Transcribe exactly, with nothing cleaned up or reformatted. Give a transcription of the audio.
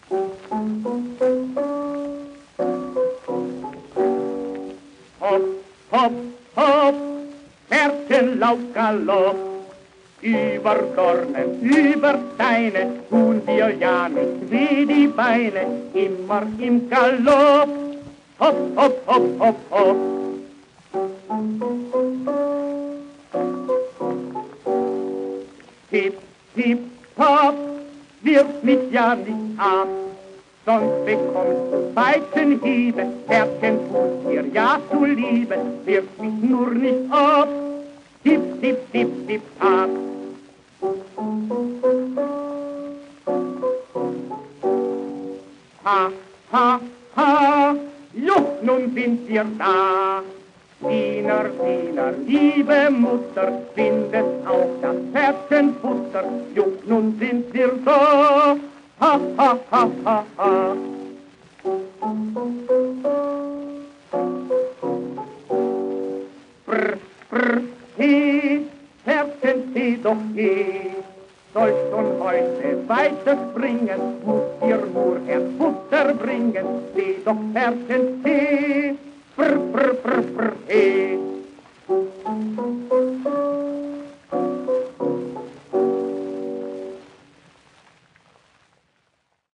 Hopp, hopp, hopp, Pferdchen lauf Galopp, über Dornen, über Steine, tun wir ja nicht weh die Beine, immer im Galopp. Hopp, hopp, hopp, hopp, hopp. Hip, hip, hopp, wirf mich ja nicht ab, sonst bekommst du Peitschenhiebe, Pferdchen tut dir ja zuliebe, wirf mich nur nicht ab, hip, hip, hip, hip, ab. Ha, ha, ha, juch, nun sind wir da. Diener, Diener, liebe Mutter, findet auch das Pferdchenfutter. Juch, nun sind wir da. Ha, ha, ha, ha, ha. Brr, brr, he, Pferdchen, he doch he. Soll schon heute weiter springen, muss dir nur erst Futter bringen. Seh doch, Pferdchen, he. Brr, brr, brr, brr, he.